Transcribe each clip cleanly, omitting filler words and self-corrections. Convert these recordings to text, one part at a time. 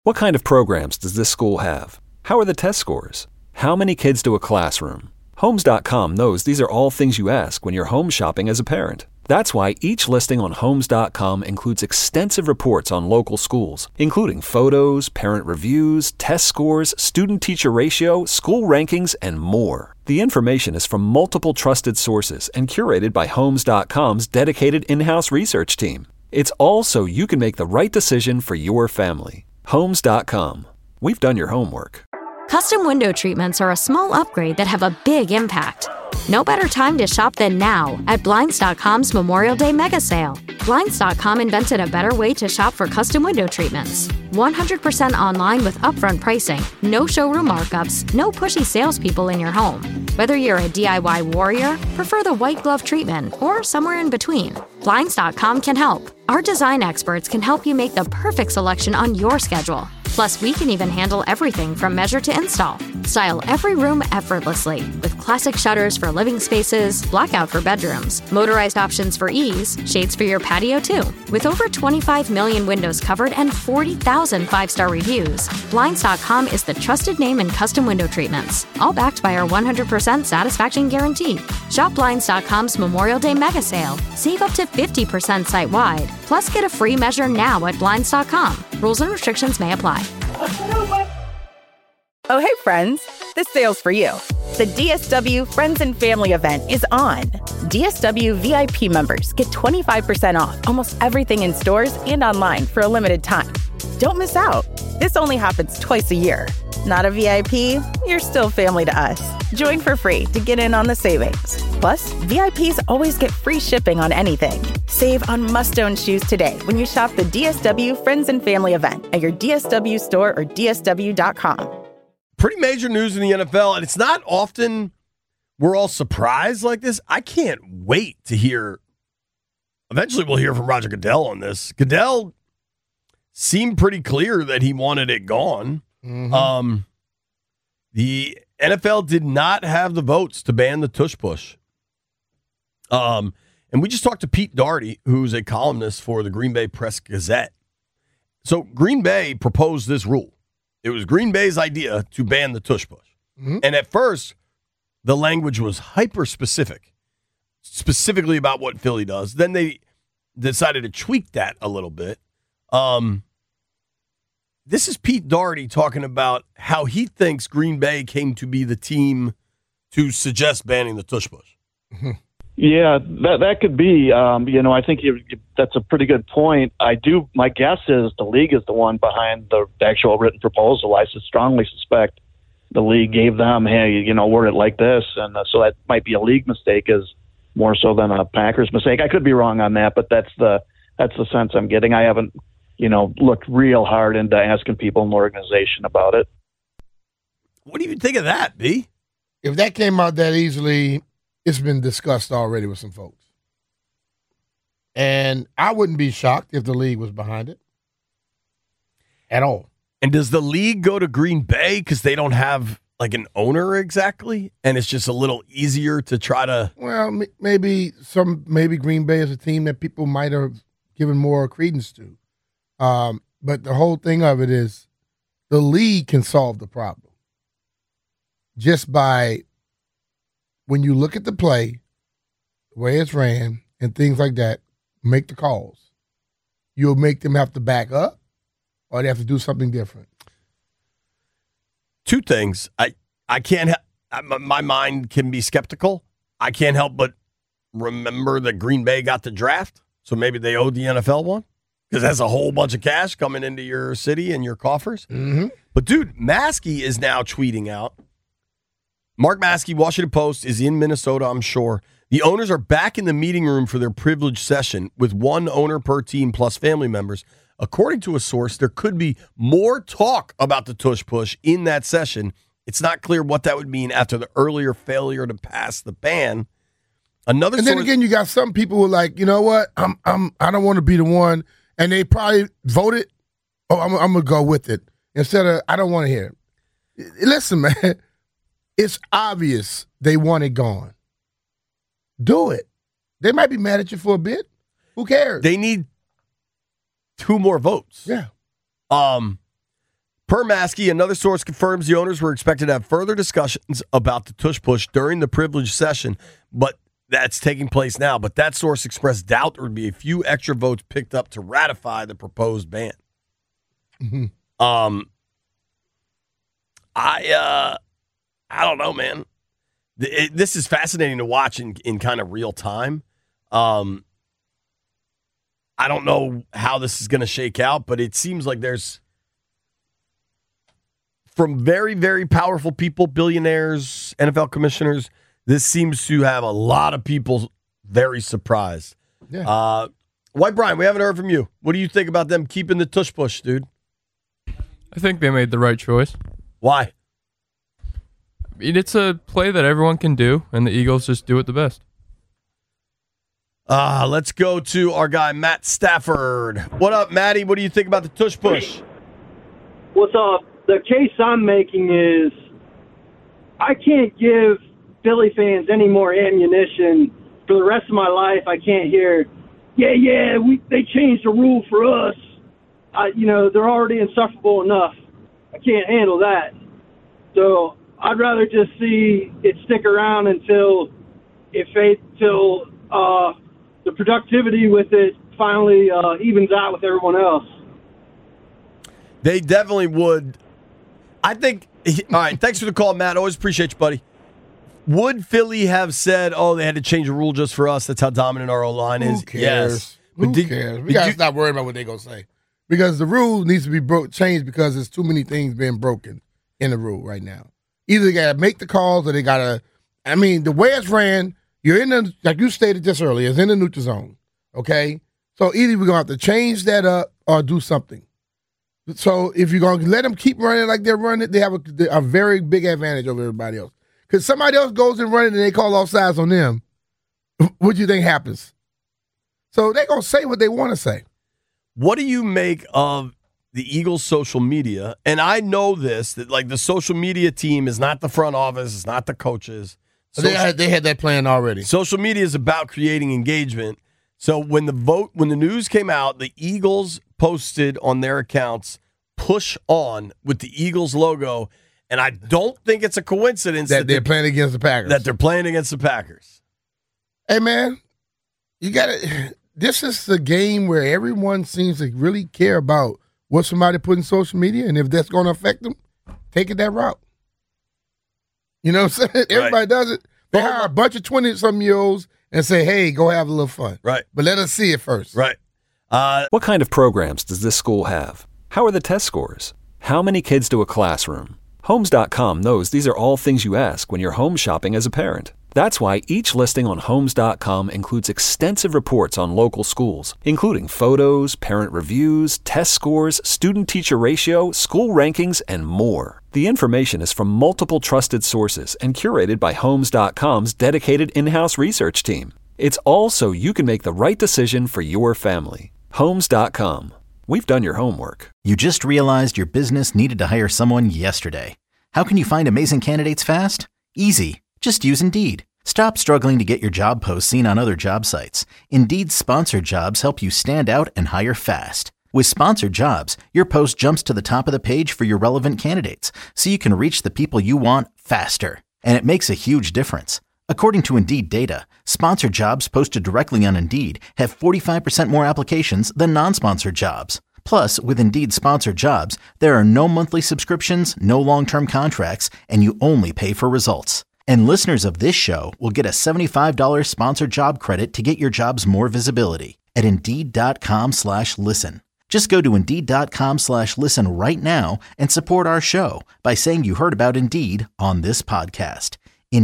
What kind of programs does this school have? How are the test scores? How many kids do a classroom? Homes.com knows these are all things you ask when you're home shopping as a parent. That's why each listing on Homes.com includes extensive reports on local schools, including photos, parent reviews, test scores, student-teacher ratio, school rankings, and more. The information is from multiple trusted sources and curated by Homes.com's dedicated in-house research team. It's all so you can make the right decision for your family. Homes.com. We've done your homework. Custom window treatments are a small upgrade that have a big impact. No better time to shop than now at Blinds.com's Memorial Day Mega Sale. Blinds.com invented a better way to shop for custom window treatments. 100% online with upfront pricing, no showroom markups, no pushy salespeople in your home. Whether you're a DIY warrior, prefer the white glove treatment, or somewhere in between, Blinds.com can help. Our design experts can help you make the perfect selection on your schedule. Plus, we can even handle everything from measure to install. Style every room effortlessly with classic shutters for living spaces, blackout for bedrooms, motorized options for ease, shades for your patio too. With over 25 million windows covered and 40,000 five-star reviews, Blinds.com is the trusted name in custom window treatments, all backed by our 100% satisfaction guarantee. Shop Blinds.com's Memorial Day Mega Sale. Save up to 50% site-wide. Plus, get a free measure now at Blinds.com. Rules and restrictions may apply. Oh, hey, friends. This sale's for you. The DSW Friends and Family event is on. DSW VIP members get 25% off almost everything in stores and online for a limited time. Don't miss out. This only happens twice a year. Not a VIP? You're still family to us. Join for free to get in on the savings. Plus, VIPs always get free shipping on anything. Save on must-own shoes today when you shop the DSW Friends and Family event at your DSW store or DSW.com. Pretty major news in the NFL, and it's not often we're all surprised like this. I can't wait to hear. Eventually, we'll hear from Roger Goodell on this. Goodell seemed pretty clear that he wanted it gone. Mm-hmm. The NFL did not have the votes to ban the tush push. And we just talked to Pete Doherty, who's a columnist for the Green Bay Press Gazette. So Green Bay proposed this rule. It was Green Bay's idea to ban the tush push. Mm-hmm. And at first, the language was hyper-specific, specifically about what Philly does. Then they decided to tweak that a little bit. This is Pete Doherty talking about how he thinks Green Bay came to be the team to suggest banning the tush push. Mm-hmm. Yeah, that could be. I think that's a pretty good point. My guess is the league is the one behind the actual written proposal. I strongly suspect the league gave them, hey, word it like this. And so that might be a league mistake is more so than a Packers mistake. I could be wrong on that, but that's the sense I'm getting. I haven't, looked real hard into asking people in the organization about it. What do you think of that, B? If that came out that easily, it's been discussed already with some folks. And I wouldn't be shocked if the league was behind it at all. And does the league go to Green Bay because they don't have like an owner exactly? And it's just a little easier to try to... Well, maybe Green Bay is a team that people might have given more credence to. But the whole thing of it is the league can solve the problem just by... When you look at the play, the way it's ran, and things like that, make the calls. You'll make them have to back up, or they have to do something different. Two things. I can't. My mind can be skeptical. I can't help but remember that Green Bay got the draft, so maybe they owed the NFL one because that's a whole bunch of cash coming into your city and your coffers. Mm-hmm. But dude, Maskey is now tweeting out. Mark Maskey, Washington Post, is in Minnesota, I'm sure. The owners are back in the meeting room for their privileged session with one owner per team plus family members. According to a source, there could be more talk about the tush push in that session. It's not clear what that would mean after the earlier failure to pass the ban. And then again, you got some people who are like, you know what? I don't want to be the one, and they probably voted. Oh, I'm gonna go with it instead of I don't want to hear it. Listen, man. It's obvious they want it gone. Do it. They might be mad at you for a bit. Who cares? They need 2 more votes. Yeah. Per Maskey, another source confirms the owners were expected to have further discussions about the tush push during the privilege session, but that's taking place now. But that source expressed doubt there would be a few extra votes picked up to ratify the proposed ban. Mm-hmm. I don't know, man. This is fascinating to watch in kind of real time. I don't know how this is going to shake out, but it seems like there's, from very, very powerful people, billionaires, NFL commissioners, this seems to have a lot of people very surprised. Yeah. White Brian, we haven't heard from you. What do you think about them keeping the tush push, dude? I think they made the right choice. Why? I mean, it's a play that everyone can do, and the Eagles just do it the best. Let's go to our guy, Matt Stafford. What up, Matty? What do you think about the tush push? What's up? The case I'm making is I can't give Philly fans any more ammunition for the rest of my life. I can't hear, they changed the rule for us. They're already insufferable enough. I can't handle that. So I'd rather just see it stick around until the productivity with it finally evens out with everyone else. They definitely would. I think, all right, thanks for the call, Matt. Always appreciate you, buddy. Would Philly have said, they had to change a rule just for us? That's how dominant our O-line is? Who cares? Yes. Who cares? We got to stop worrying about what they're going to say. Because the rule needs to be changed because there's too many things being broken in the rule right now. Either they got to make the calls or they got to, the way it's ran, you're in the, like you stated just earlier, it's in the neutral zone, okay? So either we're going to have to change that up or do something. So if you're going to let them keep running like they're running, they have a very big advantage over everybody else. Because somebody else goes and running and they call offsides on them, what do you think happens? So they're going to say what they want to say. What do you make of the Eagles' social media? And I know this, that like the social media team is not the front office, it's not the coaches. They had that plan already. Social media is about creating engagement. So when the news came out, the Eagles posted on their accounts, "Push on" with the Eagles logo. And I don't think it's a coincidence that they're playing against the Packers. That they're playing against the Packers. Hey, man, you got to. This is the game where everyone seems to really care about what somebody put in social media, and if that's going to affect them, take it that route. You know what I'm saying? Everybody does it. They hire a bunch of 20-something-year-olds and say, hey, go have a little fun. Right. But let us see it first. Right. What kind of programs does this school have? How are the test scores? How many kids do a classroom? Homes.com knows these are all things you ask when you're home shopping as a parent. That's why each listing on Homes.com includes extensive reports on local schools, including photos, parent reviews, test scores, student-teacher ratio, school rankings, and more. The information is from multiple trusted sources and curated by Homes.com's dedicated in-house research team. It's all so you can make the right decision for your family. Homes.com. We've done your homework. You just realized your business needed to hire someone yesterday. How can you find amazing candidates fast? Easy. Just use Indeed. Stop struggling to get your job posts seen on other job sites. Indeed's sponsored jobs help you stand out and hire fast. With sponsored jobs, your post jumps to the top of the page for your relevant candidates, so you can reach the people you want faster. And it makes a huge difference. According to Indeed data, sponsored jobs posted directly on Indeed have 45% more applications than non-sponsored jobs. Plus, with Indeed sponsored jobs, there are no monthly subscriptions, no long-term contracts, and you only pay for results. And listeners of this show will get a $75 sponsored job credit to get your jobs more visibility at Indeed.com/listen. Just go to Indeed.com/listen right now and support our show by saying you heard about Indeed on this podcast.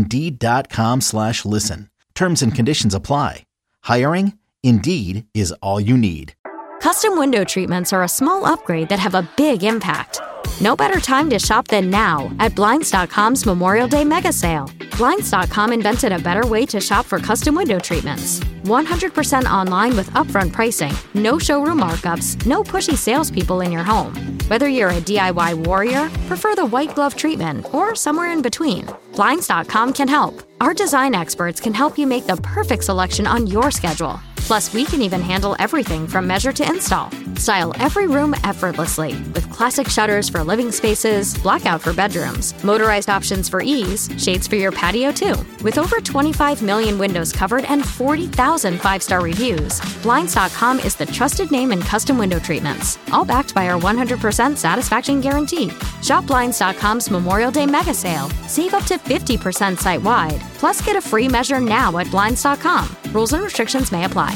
Indeed.com/listen. Terms and conditions apply. Hiring? Indeed is all you need. Custom window treatments are a small upgrade that have a big impact. No better time to shop than now at Blinds.com's Memorial Day Mega Sale. Blinds.com invented a better way to shop for custom window treatments. 100% online with upfront pricing, no showroom markups, no pushy salespeople in your home. Whether you're a DIY warrior, prefer the white glove treatment, or somewhere in between, Blinds.com can help. Our design experts can help you make the perfect selection on your schedule. Plus, we can even handle everything from measure to install. Style every room effortlessly with classic shutters for living spaces, blackout for bedrooms, motorized options for ease, shades for your patio too. With over 25 million windows covered and 40,000 five-star reviews, Blinds.com is the trusted name in custom window treatments, all backed by our 100% satisfaction guarantee. Shop Blinds.com's Memorial Day mega sale. Save up to 50% site-wide. Plus, get a free measure now at Blinds.com. Rules and restrictions may apply.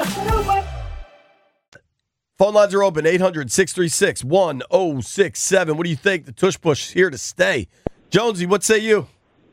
Phone lines are open, 800-636-1067. What do you think? The tush push is here to stay. Jonesy, what say you?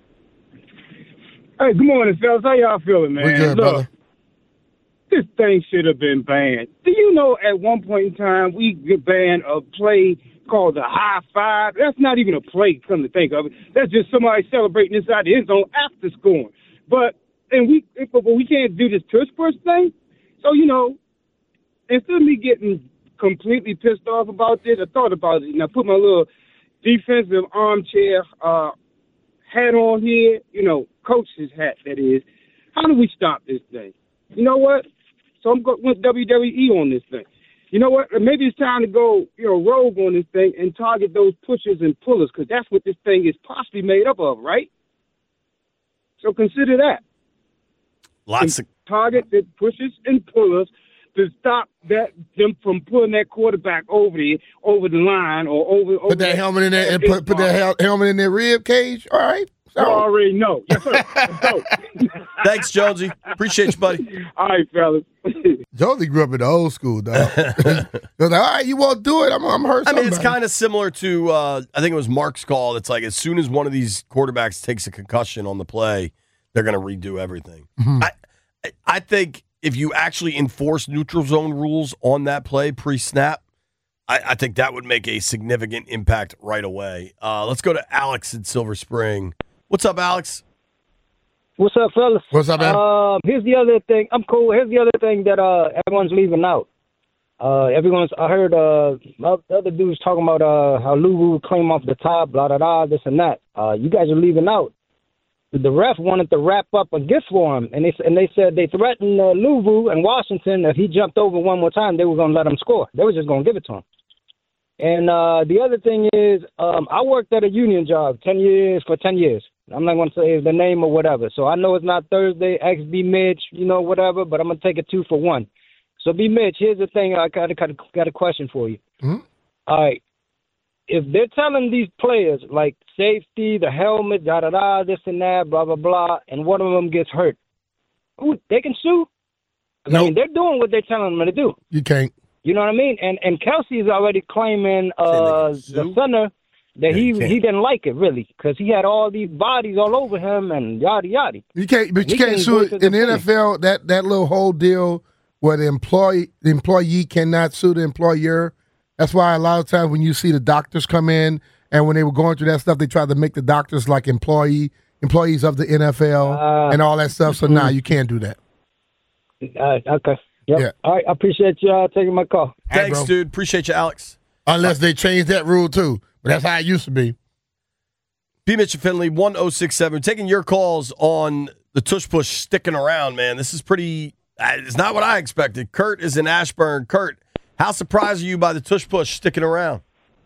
Hey, good morning, fellas. How y'all feeling, man? We're good, brother. This thing should have been banned. Do you know at one point in time we banned a play called the high five? That's not even a play, come to think of it. That's just somebody celebrating inside the end zone after scoring. But we can't do this tush push thing. So, instead of me getting completely pissed off about this, I thought about it, and I put my little defensive armchair hat on here, coach's hat, that is. How do we stop this thing? You know what? So I'm going with WWE on this thing. You know what? Maybe it's time to go, rogue on this thing and target those pushers and pullers, because that's what this thing is possibly made up of, right? So consider that. Target the pushers and pullers to stop them from pulling that quarterback over the line or over. Put that helmet in there and put that helmet in their rib cage. All right. You already know. Yes, sir. Thanks, Jonesy. Appreciate you, buddy. All right, fellas. Jonesy grew up in the old school, dog. All right, you won't do it. I'm hurt. I mean, it's kind of similar to I think it was Mark's call. It's like as soon as one of these quarterbacks takes a concussion on the play, they're going to redo everything. Mm-hmm. I think if you actually enforce neutral zone rules on that play pre-snap, I think that would make a significant impact right away. Let's go to Alex in Silver Spring. What's up, Alex? What's up, fellas? What's up, man? Here's the other thing. I'm cool. Here's the other thing that everyone's leaving out. I heard the other dudes talking about how Luvu came off the top, blah, blah, blah, this and that. You guys are leaving out. The ref wanted to wrap up a gift for him, and they said they threatened Luvu and Washington if he jumped over one more time, they were going to let him score. They were just going to give it to him. And the other thing is, I worked at a union job 10 years. I'm not going to say the name or whatever. So I know it's not Thursday, X B Mitch, whatever, but I'm going to take it 2 for 1. So B Mitch, here's the thing. I got a question for you. Mm-hmm. All right. If they're telling these players, like safety, the helmet, da-da-da, this and that, blah, blah, blah, and one of them gets hurt, they can sue? Nope. I mean, they're doing what they're telling them to do. You can't. You know what I mean? And Kelsey is already claiming the center that he didn't like it, really, because he had all these bodies all over him and yada, yada. You can't sue it. In the NFL, that little whole deal where the employee cannot sue the employer. That's why a lot of times when you see the doctors come in and when they were going through that stuff, they tried to make the doctors like employees of the NFL and all that stuff. So now you can't do that. Okay. Yep. Yeah. All right. I appreciate you taking my call. Thanks, dude. Appreciate you, Alex. Unless they change that rule too. But that's how it used to be. B. Mitch and Finley, 1067. Taking your calls on the tush push sticking around, man. This is pretty, it's not what I expected. Kurt is in Ashburn. Kurt, how surprised are you by the tush push sticking around?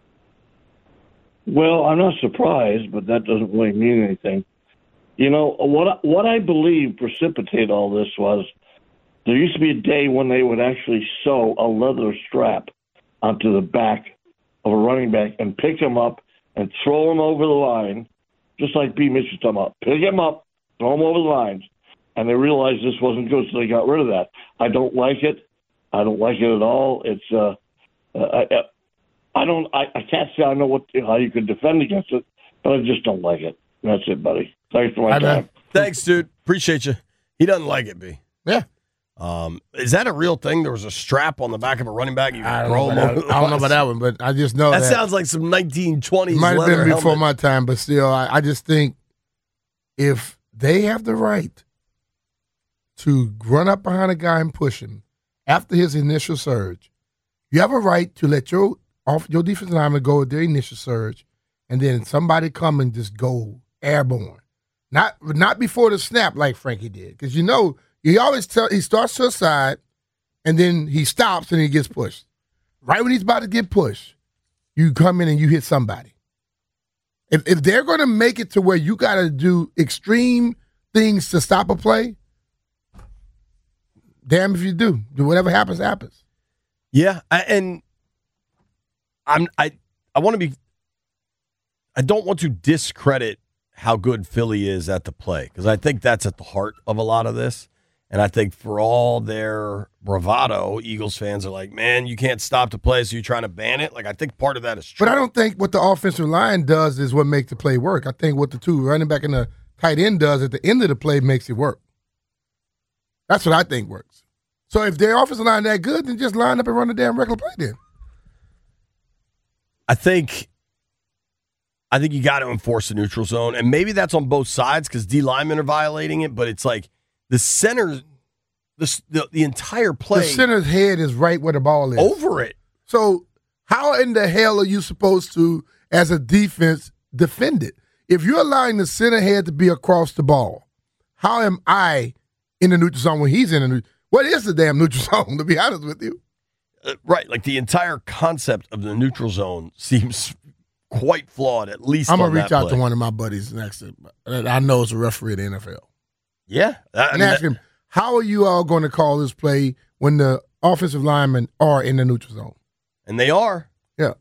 Well, I'm not surprised, but that doesn't really mean anything. What I believe precipitated all this was there used to be a day when they would actually sew a leather strap onto the back of a running back and pick him up and throw him over the line, just like B. Mitch was talking about. Pick him up, throw him over the lines. And they realized this wasn't good, so they got rid of that. I don't like it. I don't like it at all. It's I can't say I know how you could defend against it, but I just don't like it. That's it, buddy. Thanks for my time. Thanks, dude. Appreciate you. He doesn't like it, B. Yeah. Is that a real thing? There was a strap on the back of a running back. I don't know about that one, but I just know that sounds like some 1920s. Might have been before my time, but still, I just think if they have the right to run up behind a guy and push him after his initial surge, you have a right to let your defensive lineman go with their initial surge, and then somebody come and just go airborne. Not before the snap like Frankie did, because He starts to a side, and then he stops and he gets pushed. Right when he's about to get pushed, you come in and you hit somebody. If they're going to make it to where you got to do extreme things to stop a play, damn if you do. Whatever happens, happens. Yeah, I want to be. I don't want to discredit how good Philly is at the play, because I think that's at the heart of a lot of this. And I think for all their bravado, Eagles fans are like, man, you can't stop the play, so you're trying to ban it. Like, I think part of that is true. But I don't think what the offensive line does is what makes the play work. I think what the two running back and the tight end does at the end of the play makes it work. That's what I think works. So if their offensive line that good, then just line up and run the damn regular play then. I think you got to enforce the neutral zone, and maybe that's on both sides because D linemen are violating it, but it's like the center, the entire play. The center's head is right where the ball is. Over it. So how in the hell are you supposed to, as a defense, defend it? If you're allowing the center head to be across the ball, how am I in the neutral zone when he's in the neutral? What is the damn neutral zone, to be honest with you? Right. Like the entire concept of the neutral zone seems quite flawed, at least I'm on going to reach out play. to one of my buddies next. I know it's a referee in the NFL. Yeah. And ask him, how are you all going to call this play when the offensive linemen are in the neutral zone? And they are. Yeah.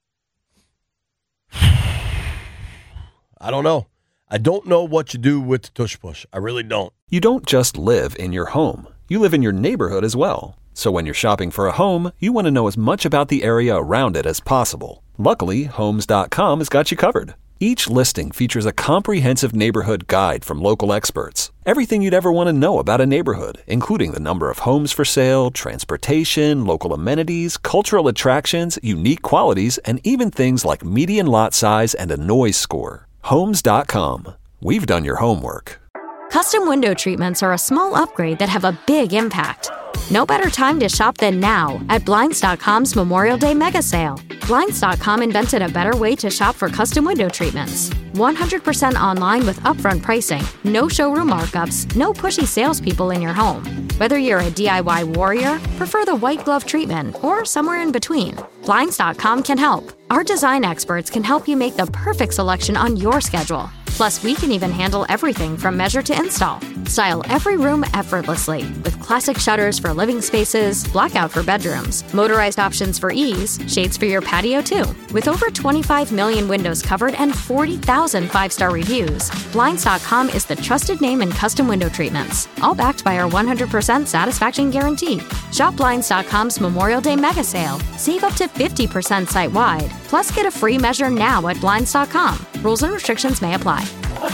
I don't know. I don't know what you do with the tush push. I really don't. You don't just live in your home. You live in your neighborhood as well. So when you're shopping for a home, you want to know as much about the area around it as possible. Luckily, Homes.com has got you covered. Each listing features a comprehensive neighborhood guide from local experts. Everything you'd ever want to know about a neighborhood, including the number of homes for sale, transportation, local amenities, cultural attractions, unique qualities, and even things like median lot size and a noise score. Homes.com. We've done your homework. Custom window treatments are a small upgrade that have a big impact. No better time to shop than now at Blinds.com's Memorial Day Mega Sale. Blinds.com invented a better way to shop for custom window treatments. 100% online with upfront pricing, no showroom markups, no pushy salespeople in your home. Whether you're a DIY warrior, prefer the white glove treatment, or somewhere in between, Blinds.com can help. Our design experts can help you make the perfect selection on your schedule. Plus, we can even handle everything from measure to install. Style every room effortlessly with classic shutters for living spaces, blackout for bedrooms, motorized options for ease, shades for your patio too. With over 25 million windows covered and 40,000 five-star reviews, Blinds.com is the trusted name in custom window treatments, all backed by our 100% satisfaction guarantee. Shop Blinds.com's Memorial Day Mega Sale. Save up to 50% site-wide. Plus, get a free measure now at Blinds.com. Rules and restrictions may apply.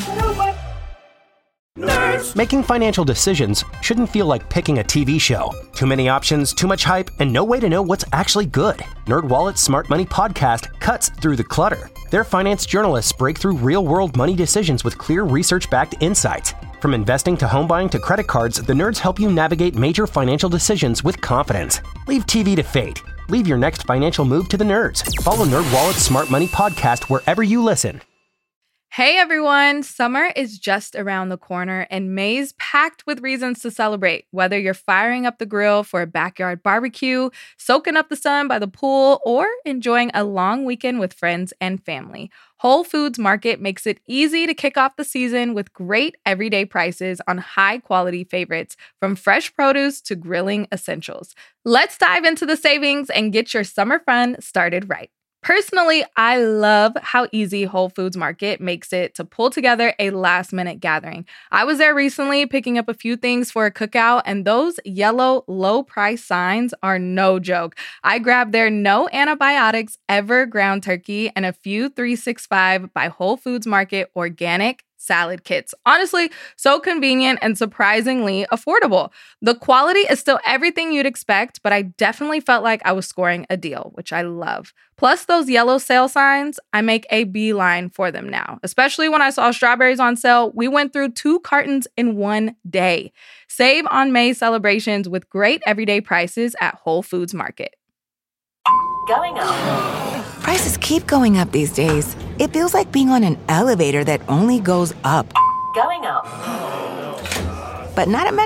Nerds. Making financial decisions shouldn't feel like picking a TV show. Too many options, too much hype, and no way to know what's actually good. NerdWallet's Smart Money Podcast cuts through the clutter. Their finance journalists break through real-world money decisions with clear research-backed insights. From investing to home buying to credit cards, the nerds help you navigate major financial decisions with confidence. Leave TV to fate. Leave your next financial move to the nerds. Follow NerdWallet's Smart Money Podcast wherever you listen. Hey everyone, summer is just around the corner and May's packed with reasons to celebrate. Whether you're firing up the grill for a backyard barbecue, soaking up the sun by the pool, or enjoying a long weekend with friends and family, Whole Foods Market makes it easy to kick off the season with great everyday prices on high-quality favorites, from fresh produce to grilling essentials. Let's dive into the savings and get your summer fun started right. Personally, I love how easy Whole Foods Market makes it to pull together a last-minute gathering. I was there recently picking up a few things for a cookout, and those yellow low-price signs are no joke. I grabbed their no antibiotics ever ground turkey and a few 365 by Whole Foods Market organic salad kits. Honestly, so convenient and surprisingly affordable. The quality is still everything you'd expect, but I definitely felt like I was scoring a deal, which I love. Plus those yellow sale signs, I make a beeline for them now. Especially when I saw strawberries on sale, we went through 2 cartons in one day. Save on May celebrations with great everyday prices at Whole Foods Market. Going up. Prices keep going up these days. It feels like being on an elevator that only goes up. Going up. But not at Metro.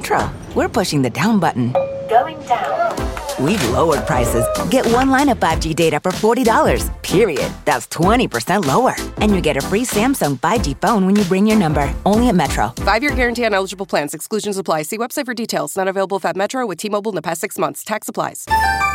we're pushing the down button. Going down. We've lowered prices. Get one line of 5G data for $40, period. That's 20% lower. And you get a free Samsung 5G phone when you bring your number. Only at Metro. 5-year guarantee on eligible plans. Exclusions apply. See website for details. Not available at Metro with T-Mobile in the past 6 months. Tax applies.